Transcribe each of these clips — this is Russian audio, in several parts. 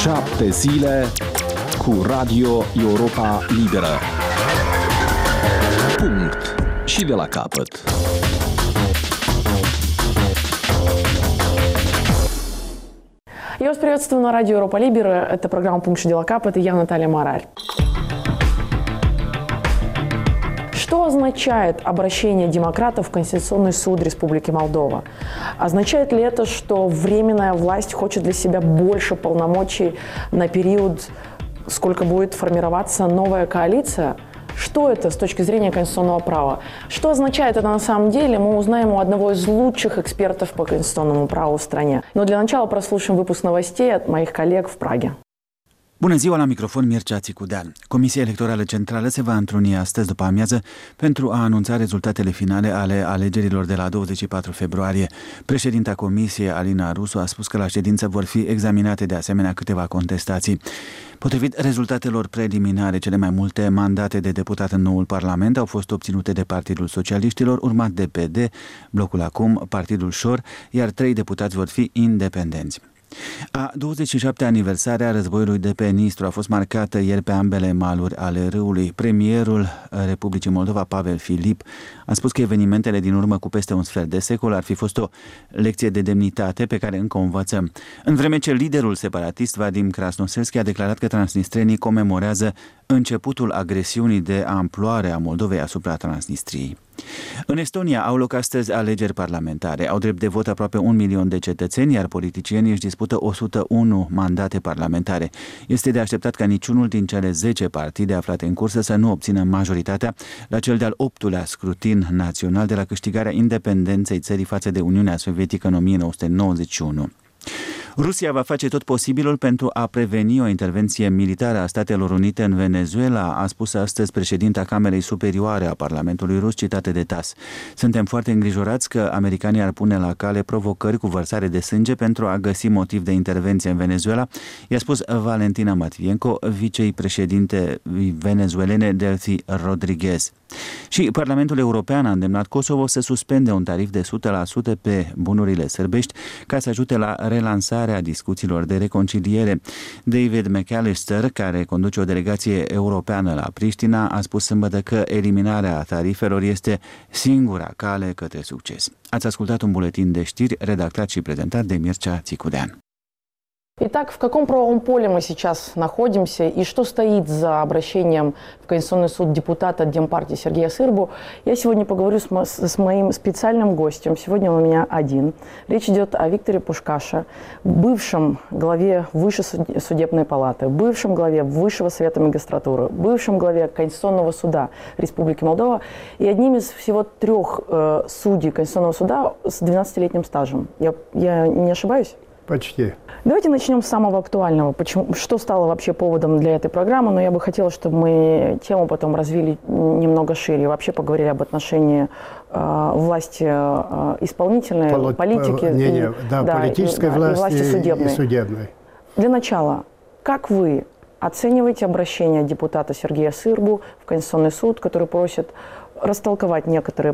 7 zile cu Radio Europa Liberă. Punct. Și de la capăt. Я вас приветствую на радио Европа Либера. Это программа «Пункт и дела капот», и я Наталья Марарь. Что означает обращение демократов в Конституционный суд Республики Молдова? Означает ли это, что временная власть хочет для себя больше полномочий на период, сколько будет формироваться новая коалиция? Что это с точки зрения конституционного права? Что означает это на самом деле, мы узнаем у одного из лучших экспертов по конституционному праву в стране. Но для начала прослушаем выпуск новостей от моих коллег в Праге. Bună ziua, la microfon Mircea Țicudean. Comisia Electorală Centrală se va întruni astăzi după amiază pentru a anunța rezultatele finale ale alegerilor de la 24 februarie. Președinta Comisiei, Alina Rusu, a spus că la ședință vor fi examinate de asemenea câteva contestații. Potrivit rezultatelor preliminare, cele mai multe mandate de deputat în noul Parlament au fost obținute de Partidul Socialiștilor, urmat de PD, Blocul Acum, Partidul Șor, iar 3 deputați vor fi independenți. A 27-a aniversare a războiului de pe Nistru a fost marcată ieri pe ambele maluri ale râului. Premierul Republicii Moldova, Pavel Filip, a spus că evenimentele din urmă cu peste un sfert de secol ar fi fost o lecție de demnitate pe care încă o învățăm. În vreme ce liderul separatist Vadim Krasnoselski a declarat că transnistrenii comemorează începutul agresiunii de amploare a Moldovei asupra Transnistriei. În Estonia au loc astăzi alegeri parlamentare. Au drept de vot aproape 1 milion de cetățeni, iar politicienii își dispută 101 mandate parlamentare. Este de așteptat ca niciunul din cele 10 partide aflate în cursă să nu obțină majoritatea la cel de-al 8-lea scrutin național de la câștigarea independenței țării față de Uniunea Sovietică în 1991. Rusia va face tot posibilul pentru a preveni o intervenție militară a Statelor Unite în Venezuela, a spus astăzi președinta Camerei Superioare a Parlamentului Rus, citată de TASS. Suntem foarte îngrijorați că americanii ar pune la cale provocări cu vărsare de sânge pentru a găsi motiv de intervenție în Venezuela, i-a spus Valentina Matvienko, vicepreședinte venezuelene Delcy Rodriguez. Și Parlamentul European a îndemnat Kosovo să suspende un tarif de 100% pe bunurile sârbești ca să ajute la relansarea discuțiilor de reconciliere. David McAllister, care conduce o delegație europeană la Priștina, a spus sâmbătă că eliminarea tarifelor este singura cale către succes. Ați ascultat un buletin de știri redactat și prezentat de Mircea Țicudean. Итак, в каком правовом поле мы сейчас находимся и что стоит за обращением в Конституционный суд депутата Демпартии Сергея Сырбу, я сегодня поговорю с моим специальным гостем. Сегодня он у меня один. Речь идет о Викторе Пушкаше, бывшем главе Высшей судебной палаты, бывшем главе Высшего совета магистратуры, бывшем главе Конституционного суда Республики Молдова и одним из всего 3 судей Конституционного суда с 12-летним стажем. Я не ошибаюсь? Почти. Давайте начнем с самого актуального. Что стало вообще поводом для этой программы? Но я бы хотела, чтобы мы тему потом развили немного шире. Вообще поговорили об отношении власти исполнительной, политики политической власти и судебной. Для начала, как вы оцениваете обращение депутата Сергея Сырбу в Конституционный суд, который просит растолковать некоторые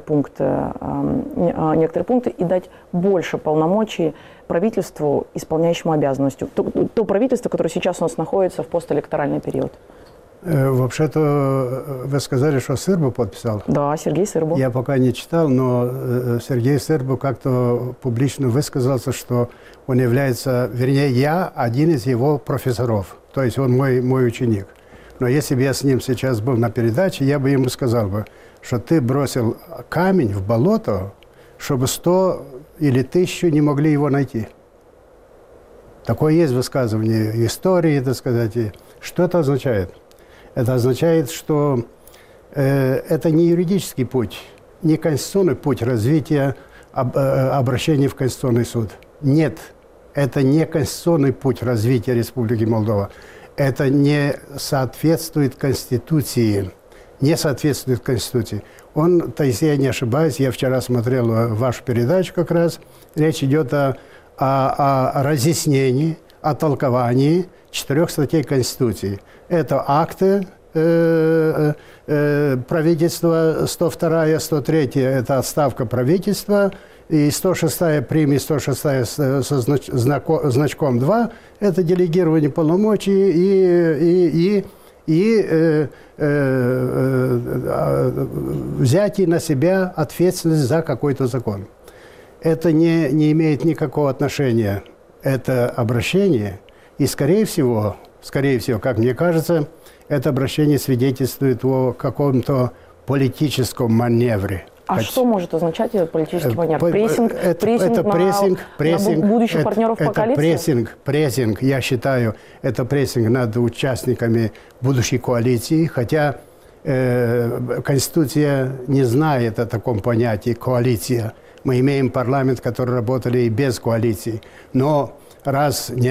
пункты и дать больше полномочий правительству, исполняющему обязанности? То правительство, которое сейчас у нас находится в постэлекторальный период. Вообще-то вы сказали, что Сырбу подписал? Да, Сергей Сырбу. Я пока не читал, но Сергей Сырбу как-то публично высказался, что он является, вернее, я один из его профессоров. То есть он мой ученик. Но если бы я с ним сейчас был на передаче, я бы ему сказал бы, что ты бросил камень в болото, чтобы 100 или 1000 не могли его найти. Такое есть высказывание истории, так сказать. Что это означает? Это означает, что это не юридический путь, не конституционный путь развития обращений в Конституционный суд. Нет, это не конституционный путь развития Республики Молдова. Это не соответствует Конституции. Не соответствует Конституции. То есть я не ошибаюсь, я вчера смотрел вашу передачу как раз. Речь идет о разъяснении, о толковании 4 статей Конституции. Это акты правительства, 102-я, 103-я – это отставка правительства, и 106-я прим. И 106-я со значком 2 – это делегирование полномочий и взятие на себя ответственность за какой-то закон. Это не имеет никакого отношения, это обращение. И, скорее всего, как мне кажется, это обращение свидетельствует о каком-то политическом маневре. Что может означать этот политический маневр? Прессинг на будущих партнеров по коалиции? Прессинг, я считаю, это прессинг над участниками будущей коалиции, хотя Конституция не знает о таком понятии «коалиция». Мы имеем парламент, который работали и без коалиции. Но раз ни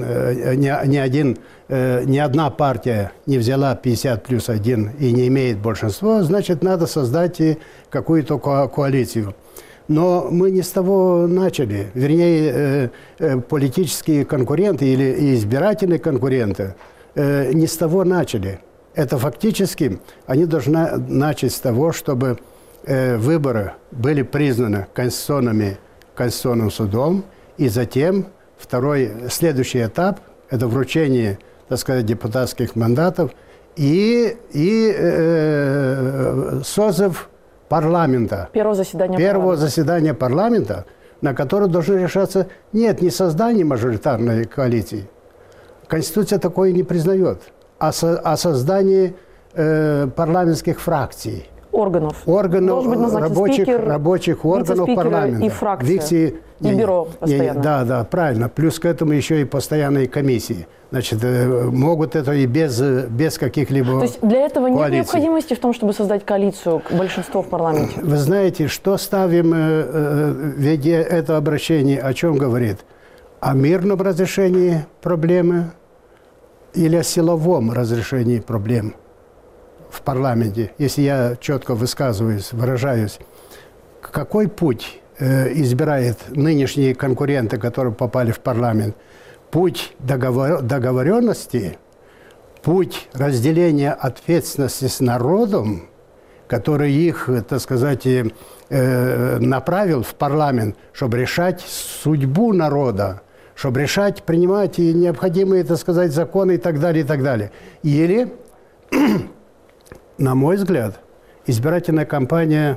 одна партия не взяла 50+1 и не имеет большинства, значит, надо создать какую-то коалицию. Но мы не с того начали. Вернее, политические конкуренты или избирательные конкуренты не с того начали. Это фактически они должны начать с того, чтобы выборы были признаны Конституционным судом, и затем следующий этап – это вручение, так сказать, депутатских мандатов и созыв парламента. Первого заседания парламента, на котором должно решаться не создание мажоритарной коалиции. Конституция такое не признает, а создание парламентских фракций. Органов рабочих органов парламента. И фракции, и бюро постоянно. Да, правильно. Плюс к этому еще и постоянные комиссии. Значит, могут это и без каких-либо То есть для этого нет коалиций. необходимости в том, чтобы создать коалицию, большинство в парламенте? Вы знаете, что ставим, ведь это обращение о чем говорит? О мирном разрешении проблемы или о силовом разрешении проблем в парламенте, если я четко выражаюсь, какой путь избирает нынешние конкуренты, которые попали в парламент? Путь договоренности, путь разделения ответственности с народом, который их, так сказать, направил в парламент, чтобы решать судьбу народа, чтобы принимать необходимые, так сказать, законы и так далее, и так далее. Или на мой взгляд, избирательная кампания,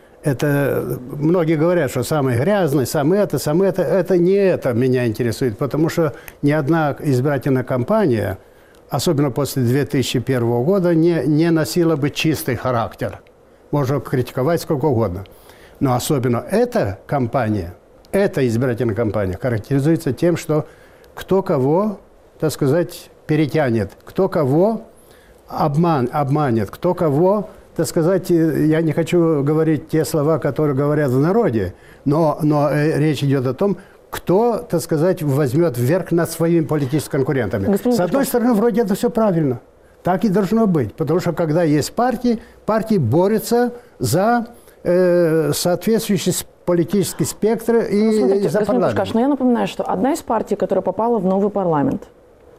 это многие говорят, что самый грязный, самый это, это не это меня интересует, потому что ни одна избирательная кампания, особенно после 2001 года, не носила бы чистый характер. Можно критиковать сколько угодно. Но особенно эта кампания, эта избирательная кампания характеризуется тем, что кто кого, так сказать, перетянет, кто кого обманет, кто кого, так сказать, я не хочу говорить те слова, которые говорят в народе, но речь идет о том, кто, так сказать, возьмет верх над своими политическими конкурентами. С одной стороны, вроде это все правильно. Так и должно быть. Потому что когда есть партии борются за соответствующий политический спектр и за парламент. Пушкаш, но я напоминаю, что одна из партий, которая попала в новый парламент,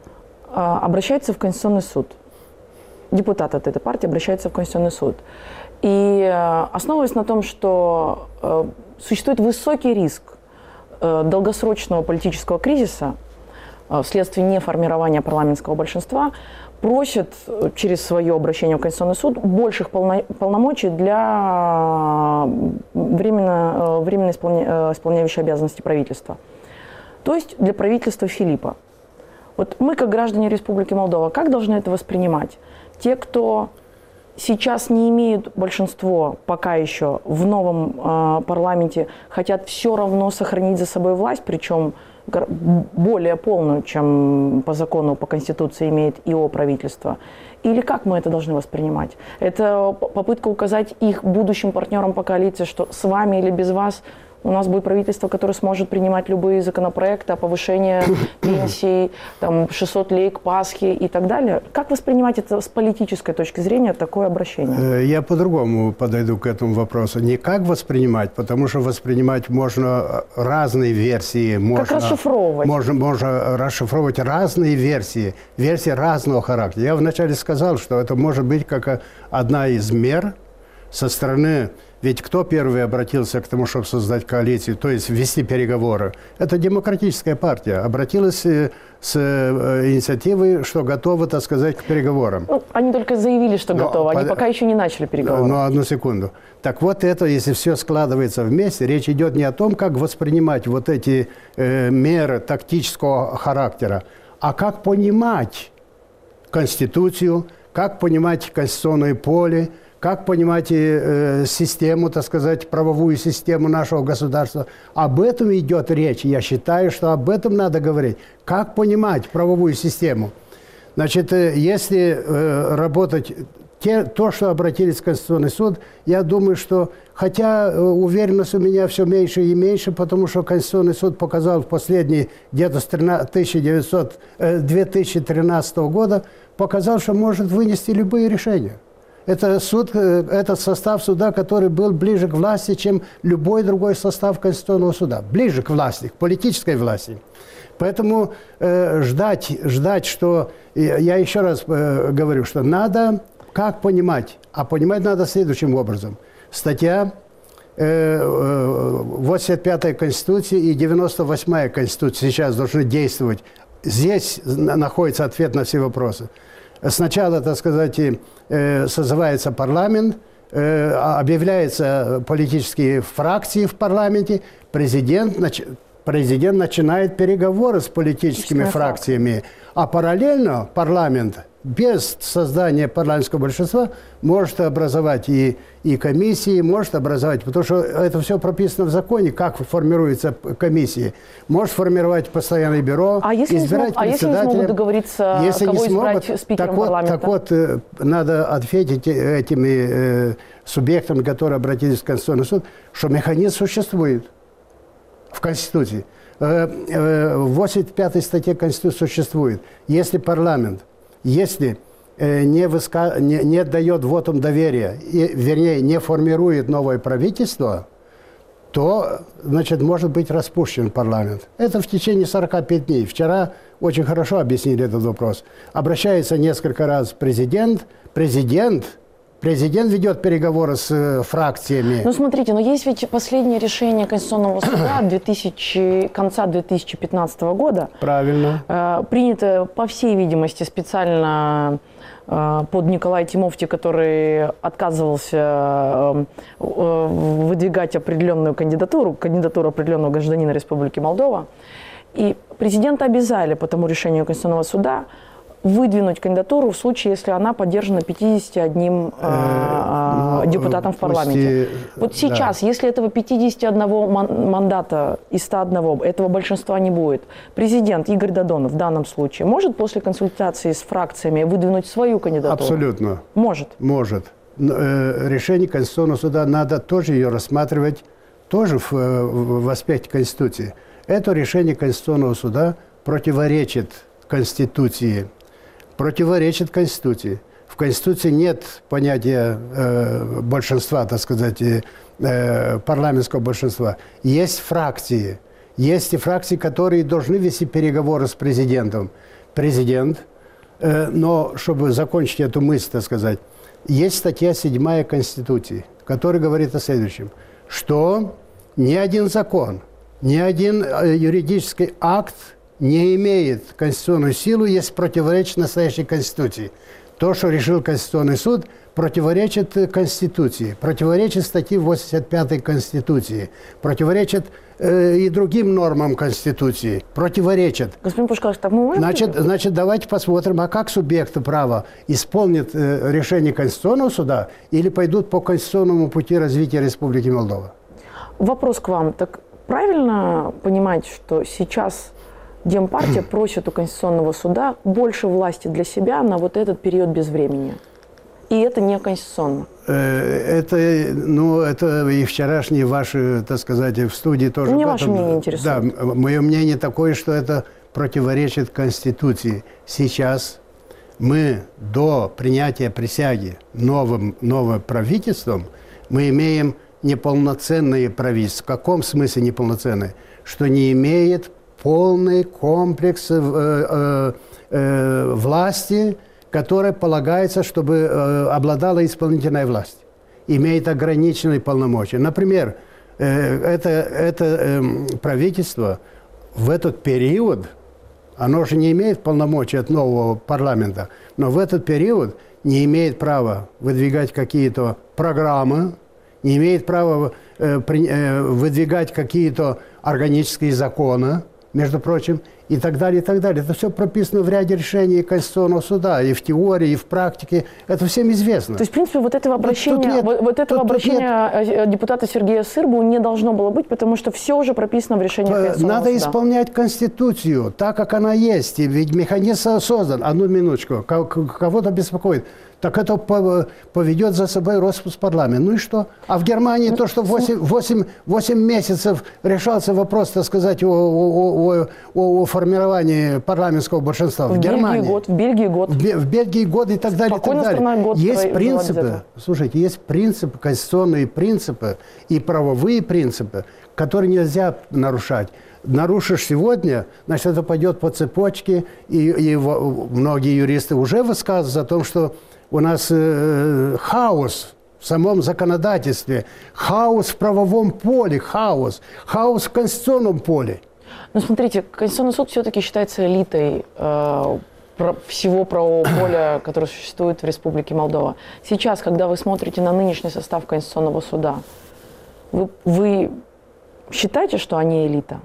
обращается в Конституционный суд. Депутат от этой партии обращается в Конституционный суд. И основываясь на том, что существует высокий риск долгосрочного политического кризиса вследствие неформирования парламентского большинства, просит через свое обращение в Конституционный суд больших полномочий для временно исполняющей обязанности правительства. То есть для правительства Филиппа. Вот мы, как граждане Республики Молдова, как должны это воспринимать? Те, кто сейчас не имеют большинство пока еще в новом парламенте, хотят все равно сохранить за собой власть, причем более полную, чем по закону, по Конституции имеет ИО правительство. Или как мы это должны воспринимать? Это попытка указать их будущим партнерам по коалиции, что с вами или без вас у нас будет правительство, которое сможет принимать любые законопроекты о повышении пенсий, 600 лей к Пасхе и так далее. Как воспринимать это с политической точки зрения, такое обращение? Я по-другому подойду к этому вопросу. Не как воспринимать, потому что воспринимать можно разные версии. Как расшифровывать? Можно расшифровывать разные версии разного характера. Я вначале сказал, что это может быть как одна из мер, со стороны, ведь кто первый обратился к тому, чтобы создать коалицию, то есть вести переговоры? Это Демократическая партия обратилась с инициативой, что готова, так сказать, к переговорам. Ну, они только заявили, что готовы, они пока еще не начали переговоры. Ну, одну секунду. Так вот это, если все складывается вместе, речь идет не о том, как воспринимать вот эти меры тактического характера, а как понимать Конституцию, как понимать конституционное поле, как понимать систему, так сказать, правовую систему нашего государства. Об этом идет речь. Я считаю, что об этом надо говорить. Как понимать правовую систему? Значит, если работать то, что обратились в Конституционный суд, я думаю, что, хотя уверенность у меня все меньше и меньше, потому что Конституционный суд показал в последний, где-то с 2013 года, показал, что может вынести любые решения. Это суд, этот состав суда, который был ближе к власти, чем любой другой состав Конституционного суда. Ближе к власти, к политической власти. Поэтому ждать, что... Я еще раз говорю, что надо... Как понимать? А понимать надо следующим образом. Статья 85-й Конституции и 98-я Конституция сейчас должны действовать. Здесь находится ответ на все вопросы. Сначала, так сказать, созывается парламент, объявляются политические фракции в парламенте, президент начинает переговоры с политическими фракциями, а параллельно парламент без создания парламентского большинства может образовать и комиссии, может образовать, потому что это все прописано в законе, как формируются комиссии. Может формировать постоянное бюро, избирать председателя. А если не смогут договориться, кого избрать спикером парламента? Так вот, надо ответить этими субъектам, которые обратились в Конституционный суд, что механизм существует в Конституции. В 85-й статье Конституции существует. Если парламент не дает вотум доверия, вернее, не формирует новое правительство, то, значит, может быть распущен парламент. Это в течение 45 дней. Вчера очень хорошо объяснили этот вопрос. Обращается несколько раз президент ведет переговоры с фракциями. Ну, смотрите, но есть ведь последнее решение Конституционного суда конца 2015 года. Правильно. Принято, по всей видимости, специально под Николая Тимофти, который отказывался выдвигать определенную кандидатуру определенного гражданина Республики Молдова. И президента обязали по тому решению Конституционного суда выдвинуть кандидатуру в случае, если она поддержана 51 депутатом в парламенте. Вот сейчас, если этого 51 мандата из 101, этого большинства не будет, президент Игорь Додонов в данном случае может после консультации с фракциями выдвинуть свою кандидатуру? Абсолютно. Может? Может. Решение Конституционного суда надо тоже ее рассматривать тоже в аспекте Конституции. Это решение Конституционного суда противоречит Конституции. Противоречит Конституции. В Конституции нет понятия большинства, так сказать, парламентского большинства. Есть фракции. Есть и фракции, которые должны вести переговоры с президентом. Президент, но чтобы закончить эту мысль, так сказать, есть статья 7 Конституции, которая говорит о следующем, что ни один закон, ни один юридический акт не имеет конституционную силу, если противоречит настоящей Конституции. То, что решил Конституционный суд, противоречит Конституции, противоречит статье 85 Конституции, противоречит и другим нормам Конституции, противоречит. Господин Пушкарев, так мы можем... Значит, давайте посмотрим, а как субъекты права исполнят решение Конституционного суда или пойдут по конституционному пути развития Республики Молдова? Вопрос к вам. Так правильно понимать, что сейчас Демпартия просит у Конституционного суда больше власти для себя на вот этот период безвремени? И это не конституционно? Это и вчерашние ваши, так сказать, в студии тоже... Мне ваше мнение интересует. Да, мое мнение такое, что это противоречит Конституции. Сейчас мы до принятия присяги новым правительством, мы имеем неполноценное правительство. В каком смысле неполноценное? Что не имеет полный комплекс власти, которая полагается, чтобы обладала исполнительная власть. имеет ограниченные полномочия. Например, это правительство в этот период, оно же не имеет полномочий от нового парламента, но в этот период не имеет права выдвигать какие-то программы, не имеет права выдвигать какие-то органические законы, между прочим, и так далее, и так далее. Это все прописано в ряде решений Конституционного суда, и в теории, и в практике. Это всем известно. То есть, в принципе, вот этого обращения депутата Сергея Сырбу не должно было быть, потому что все уже прописано в решении Конституционного Надо суда. Исполнять Конституцию так, как она есть. И ведь механизм создан. Одну минуточку. Кого-то беспокоит. Так это поведет за собой распуск парламента. Ну и что? А в Германии то, что 8 месяцев решался вопрос, так сказать, о формировании парламентского большинства. В Германии. В Бельгии год. В Бельгии год и так далее. Спокойно страна год есть принципы, слушайте, есть принципы, конституционные принципы и правовые принципы, которые нельзя нарушать. Нарушишь сегодня, значит, это пойдет по цепочке, и многие юристы уже высказываются о том, что у нас хаос в самом законодательстве, хаос в правовом поле, хаос в конституционном поле. Ну, смотрите, Конституционный суд все-таки считается элитой всего правового поля, которое существует в Республике Молдова. Сейчас, когда вы смотрите на нынешний состав Конституционного суда, вы считаете, что они элита?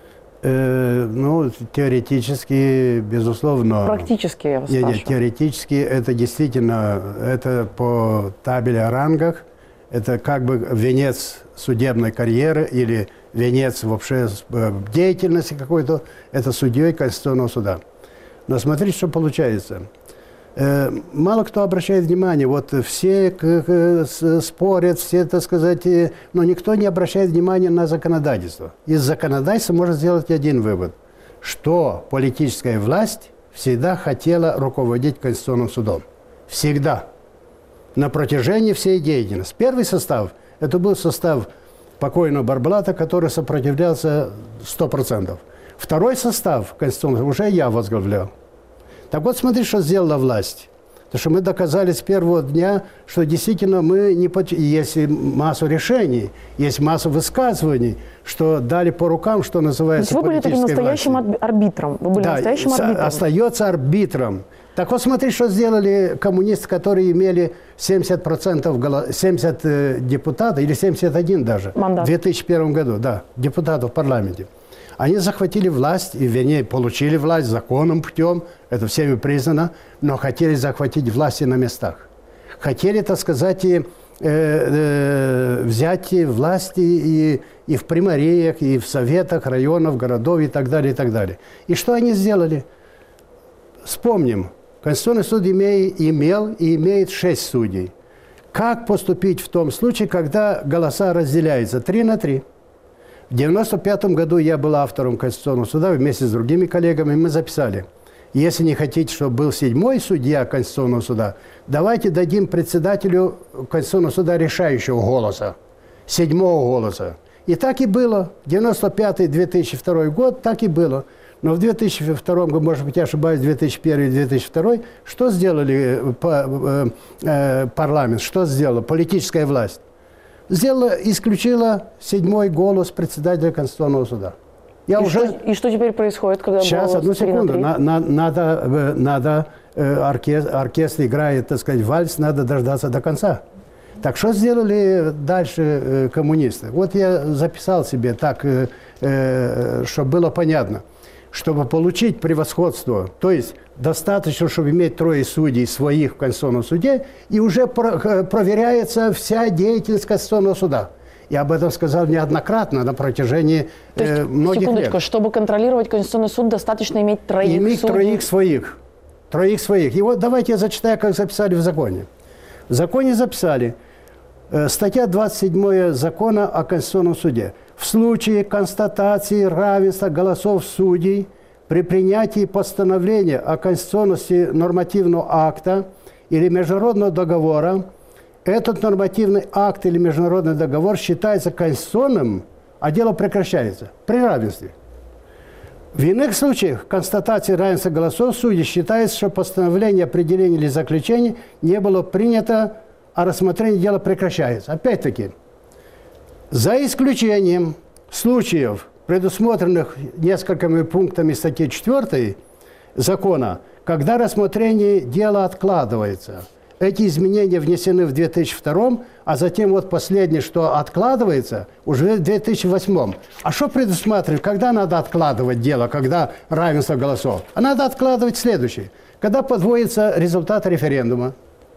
Ну, теоретически, безусловно. Практически, я вас спрашиваю. Нет, теоретически это действительно, это по табели о рангах, это как бы венец судебной карьеры или венец вообще деятельности какой-то, это судьей Конституционного суда. Но смотрите, что получается. Мало кто обращает внимание, вот все спорят, все, так сказать, но никто не обращает внимания на законодательство. Из законодательства можно сделать один вывод, что политическая власть всегда хотела руководить Конституционным судом. Всегда. На протяжении всей деятельности. Первый состав, это был состав покойного Барбалата, который сопротивлялся 100%. Второй состав Конституционного уже я возглавлял. Так вот, смотри, что сделала власть. Потому что мы доказали с первого дня, что действительно мы не... Есть массу решений, есть массу высказываний, что дали по рукам, что называется политической властью. Вы были таким настоящим арбитром. Вы были настоящим арбитром. Остается арбитром. Так вот, смотри, что сделали коммунисты, которые имели 70%, 70 депутатов, или 71 даже, в 2001 году, да, депутатов в парламенте. Они захватили власть, и, вернее, получили власть законным путем, это всеми признано, но хотели захватить власть и на местах. Хотели, так сказать, взять власть и в примариях, и в советах районов, городов и так далее, и так далее. И что они сделали? Вспомним, Конституционный суд имел и имеет 6 судей. Как поступить в том случае, когда голоса разделяются 3 на 3? В 1995 году я был автором Конституционного суда вместе с другими коллегами. Мы записали, если не хотите, чтобы был 7-й судья Конституционного суда, давайте дадим председателю Конституционного суда решающего голоса, 7-го голоса. И так и было. 1995-2002 год так и было. Но в 2002 году, может быть, я ошибаюсь, 2001-2002, что сделали парламент, что сделала политическая власть? Исключила 7-й голос председателя Конституционного суда. И что теперь происходит, когда сейчас, одну секунду. Надо оркестр играет, так сказать, вальс, надо дождаться до конца. Так что сделали дальше коммунисты? Вот я записал себе так, чтобы было понятно. Чтобы получить превосходство, то есть достаточно, чтобы иметь 3 судей своих в Конституционном суде, и уже проверяется вся деятельность Конституционного суда. Я об этом сказал неоднократно на протяжении многих лет. Чтобы контролировать Конституционный суд, достаточно иметь 3 судей? Иметь 3 своих. 3 своих. И вот давайте я зачитаю, как записали в законе. В законе записали. Статья 27 закона о Конституционном суде. В случае констатации равенства голосов судей при принятии постановления о конституционности нормативного акта или международного договора, этот нормативный акт или международный договор считается конституционным, а дело прекращается при равенстве. В иных случаях констатации равенства голосов судей считается, что постановление, определение или заключение не было принято а рассмотрение дела прекращается. Опять-таки, за исключением случаев, предусмотренных несколькими пунктами статьи 4 закона, когда рассмотрение дела откладывается. Эти изменения внесены в 2002, а затем вот последнее, что откладывается, уже в 2008. А что предусматривает, когда надо откладывать дело, когда равенство голосов? А надо откладывать следующее. Когда подводятся результаты референдума,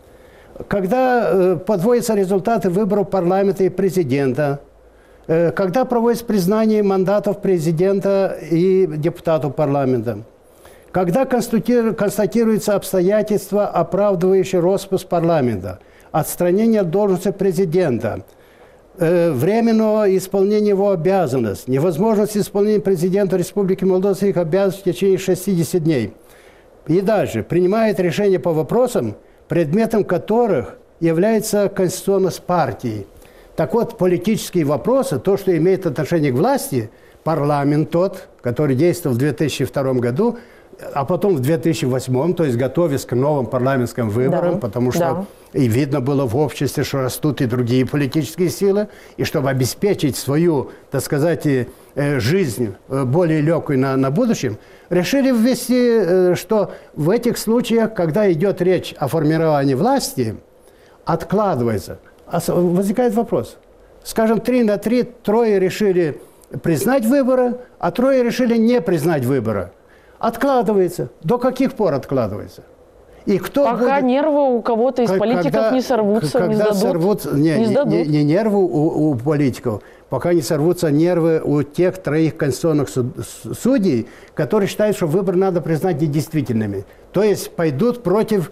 когда подводятся результаты выборов парламента и президента, когда проводится признание мандатов президента и депутатов парламента, когда констатируются обстоятельства, оправдывающие распуск парламента, отстранение от должности президента, временного исполнения его обязанностей, невозможность исполнения президента Республики Молдова своих обязанностей в течение 60 дней. И дальше. Принимает решения по вопросам, предметом которых является конституционность партии. Так вот, политические вопросы, то, что имеет отношение к власти, парламент тот, который действовал в 2002 году, а потом в 2008, то есть готовясь к новым парламентским выборам, потому что и видно было в обществе, что растут и другие политические силы, и чтобы обеспечить свою, так сказать, жизнь более легкой на будущем, решили ввести, что в этих случаях, когда идет речь о формировании власти, откладывается. Возникает вопрос. Скажем, 3-3, трое решили признать выборы, а трое решили не признать выборы. Откладывается. До каких пор откладывается? И кто пока будет... нервы у кого-то из политиков не сорвутся, не сдадут. Не нервы у политиков, пока не сорвутся нервы у тех троих конституционных судей, которые считают, что выборы надо признать недействительными. То есть пойдут против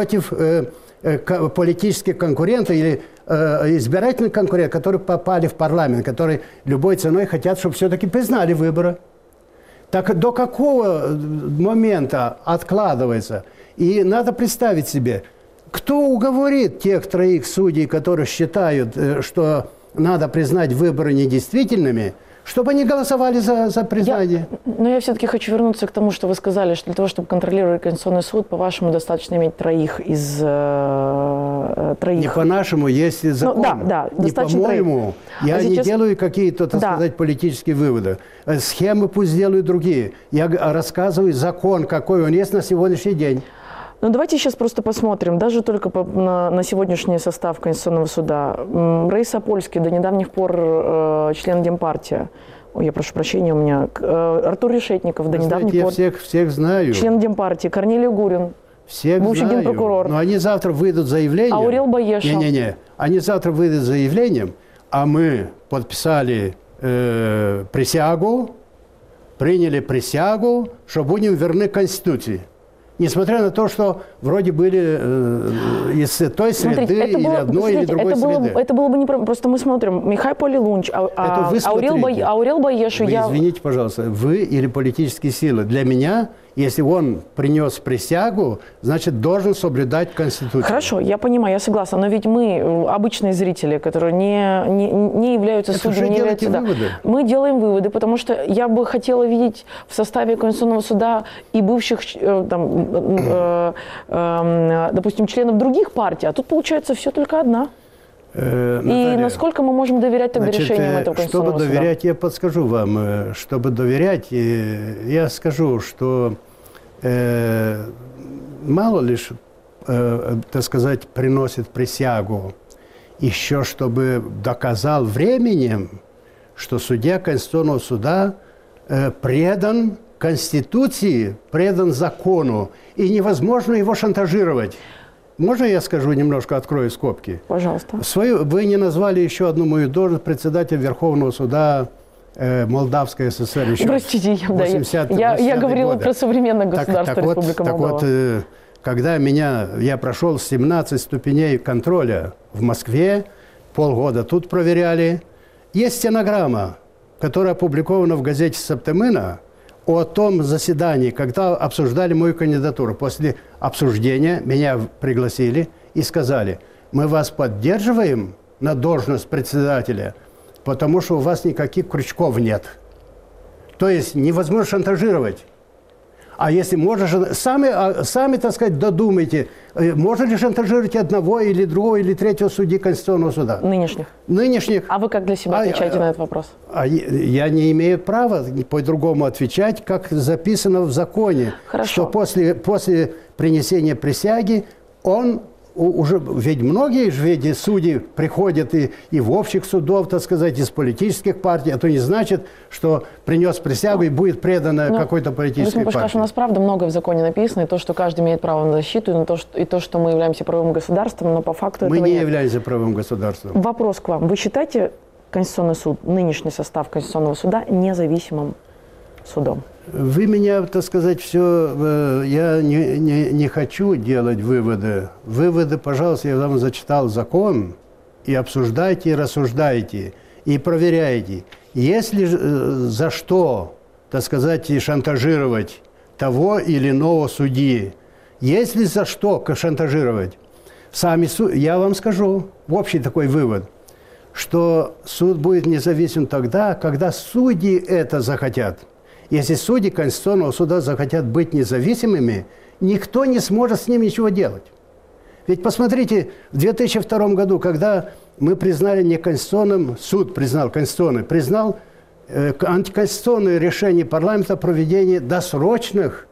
политических конкурентов или избирательных конкурентов, которые попали в парламент, которые любой ценой хотят, чтобы все-таки признали выборы. Так до какого момента откладывается? И надо представить себе, кто уговорит тех троих судей, которые считают, что надо признать выборы недействительными, чтобы они голосовали за признание. Но я все-таки хочу вернуться к тому, что вы сказали, что для того, чтобы контролировать Конституционный суд, по-вашему, достаточно иметь троих из троих... Не по-нашему, есть закон. Не по-моему. Я не делаю какие-то, так сказать, политические выводы. Схемы пусть делают другие. Я рассказываю закон, какой он есть на сегодняшний день. Ну, давайте сейчас просто посмотрим, даже только на сегодняшний состав Конституционного суда. Раис Сапольский, до недавних пор член Демпартии. Ой, я прошу прощения, у меня... Артур Решетников, до недавних пор... Я всех знаю. Член Демпартии. Корнелий Гурин, бывший генпрокурор. Но они завтра выйдут с заявлением... Аурел Баеша. Не-не-не. Они завтра выйдут с заявлением, а мы подписали присягу, приняли присягу, что будем верны Конституции. Несмотря на то, что вроде были из той среды, или одной, или другой среды. Это было бы неправильно. Просто мы смотрим, Михай Полилунч, Аурел Баешу. Извините, пожалуйста, вы или политические силы. Для меня, если он принес присягу, значит, должен соблюдать Конституцию. Хорошо, я понимаю, я согласна. Но ведь мы, обычные зрители, которые не являются судьями, не являются... Мы делаем выводы, потому что я бы хотела видеть в составе Конституционного суда и бывших, допустим, членов других партий, а тут получается все только одна. Наталья, и насколько мы можем доверять тогда решениям этого Конституционного суда? Чтобы доверять, я подскажу вам. Чтобы доверять, я скажу, что мало лишь, так сказать, приносит присягу, еще чтобы доказал временем, что судья Конституционного суда предан Конституции, предан закону, и невозможно его шантажировать. Можно я скажу немножко, открою скобки? Пожалуйста. Вы не назвали еще одну мою должность председателя Верховного суда Молдавской ССР. Еще простите, я говорила про современное государство Республика Молдова. Так вот, когда я прошел 17 ступеней контроля в Москве, полгода тут проверяли, есть стенограмма, которая опубликована в газете «Септемина», о том заседании, когда обсуждали мою кандидатуру. После обсуждения меня пригласили и сказали: мы вас поддерживаем на должность председателя, потому что у вас никаких крючков нет. То есть невозможно шантажировать. А если можно, сами, так сказать, додумайте, можно ли шантажировать одного или другого или третьего судьи Конституционного суда? Нынешних. Нынешних. А вы как для себя отвечаете на этот вопрос? Я не имею права по-другому отвечать, как записано в законе. Хорошо. Что после принесения присяги он уже, ведь многие ведь судьи приходят и в общих судов, так сказать, из политических партий, а то не значит, что принес присягу и будет предано какой-то политической партии. У нас правда многое в законе написано, и то, что каждый имеет право на защиту, и то, что мы являемся правовым государством, но по факту мы этого не нет. являемся правовым государством. Вопрос к вам. Вы считаете Конституционный суд, нынешний состав Конституционного суда независимым судом? Вы меня, так сказать, все... Я не хочу делать выводы. Выводы, пожалуйста, я вам зачитал закон, и обсуждайте, и рассуждайте, и проверяйте. Если за что, так сказать, шантажировать того или иного судьи, если за что шантажировать, я вам скажу, общий такой вывод, что суд будет независим тогда, когда судьи это захотят. Если судьи Конституционного суда захотят быть независимыми, никто не сможет с ними ничего делать. Ведь посмотрите, в 2002 году, когда мы признали неконституционным, суд признал конституционным, признал антиконституционное решение парламента о проведении досрочных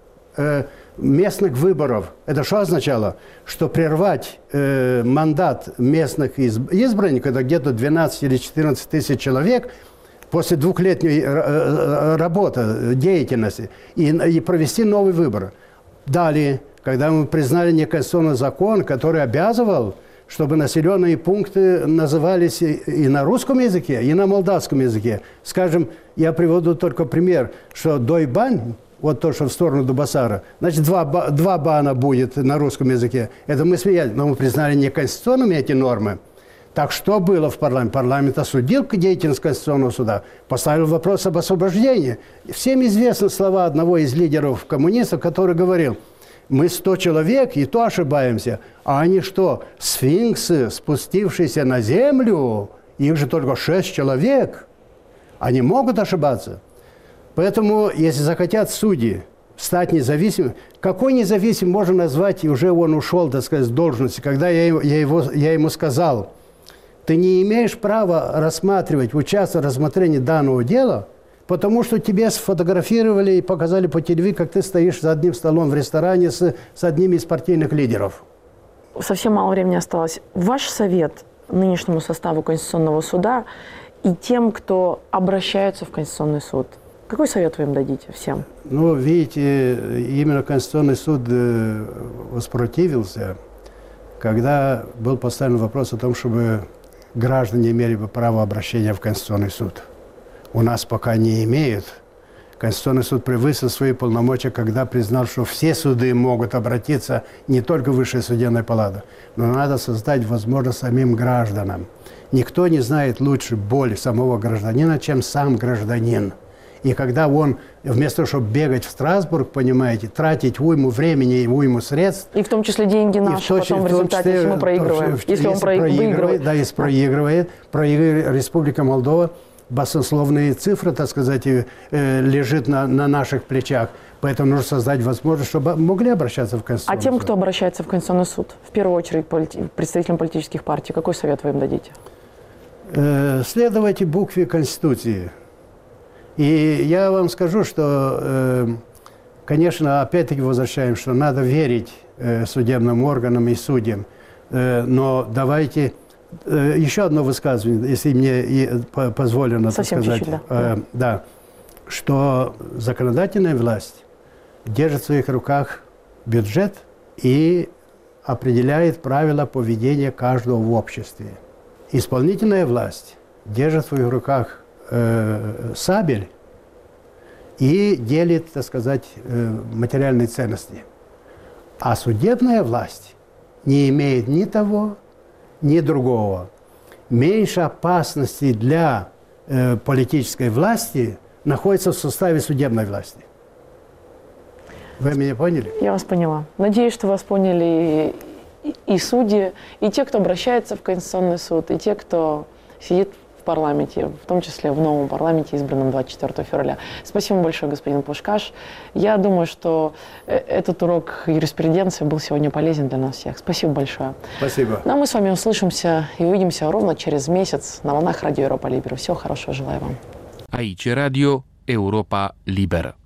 местных выборов. Это что означало? Что прервать мандат местных избранников, это где-то 12 или 14 тысяч человек, после двухлетней работы, деятельности, и провести новые выборы. Далее, когда мы признали неконституционный закон, который обязывал, чтобы населенные пункты назывались и на русском языке, и на молдавском языке. Скажем, я приведу только пример, что Дойбань, вот то, что в сторону Дубасара, значит, два бана будет на русском языке. Это мы смеялись, но мы признали неконституционными эти нормы. Так что было в парламенте? Парламент осудил деятельность Конституционного суда, поставил вопрос об освобождении. Всем известны слова одного из лидеров коммунистов, который говорил: мы 100 человек, и то ошибаемся. А они что, сфинксы, спустившиеся на землю? Их же только 6 человек. Они могут ошибаться. Поэтому, если захотят судьи стать независимым, какой независимым можно назвать, и уже он ушел, так сказать, с должности, когда я ему сказал: ты не имеешь права участвовать в рассмотрении данного дела, потому что тебя сфотографировали и показали по телевизору, как ты стоишь за одним столом в ресторане с одним из партийных лидеров. Совсем мало времени осталось. Ваш совет нынешнему составу Конституционного суда и тем, кто обращается в Конституционный суд, какой совет вы им дадите всем? Ну, видите, именно Конституционный суд воспротивился, когда был поставлен вопрос о том, чтобы граждане имели бы право обращения в Конституционный суд. У нас пока не имеют. Конституционный суд превысил свои полномочия, когда признал, что все суды могут обратиться, не только Высшая судебная палата, но надо создать возможность самим гражданам. Никто не знает лучше боль самого гражданина, чем сам гражданин. И когда он, вместо того, чтобы бегать в Страсбург, понимаете, тратить уйму времени и уйму средств... И в том числе деньги наши потом в результате, если мы проигрываем. Если он проигрывает. Да, если проигрывает Республика Молдова, баснословные цифры, так сказать, лежит на наших плечах. Поэтому нужно создать возможность, чтобы могли обращаться в Конституционный суд. А тем, кто обращается в Конституционный суд, в первую очередь представителям политических партий, какой совет вы им дадите? Следуйте букве Конституции. И я вам скажу, что, конечно, опять-таки возвращаем, что надо верить судебным органам и судьям. Но давайте... Еще одно высказывание, если мне позволено совсем сказать. Чуть-чуть, да. Да, что законодательная власть держит в своих руках бюджет и определяет правила поведения каждого в обществе. Исполнительная власть держит в своих руках сабель и делит, так сказать, материальные ценности. А судебная власть не имеет ни того, ни другого. Меньше опасности для политической власти находится в составе судебной власти. Вы меня поняли? Я вас поняла. Надеюсь, что вас поняли и судьи, и те, кто обращается в Конституционный суд, и те, кто сидит в парламенте, в том числе в новом парламенте, избранном 24 февраля. Спасибо большое, господин Пушкаш. Я думаю, что этот урок юриспруденции был сегодня полезен для нас всех. Спасибо большое. Спасибо. Ну а мы с вами услышимся и увидимся ровно через месяц на волнах Радио Европа Либера. Всего хорошего желаю вам. Aici Radio Europa Liberă.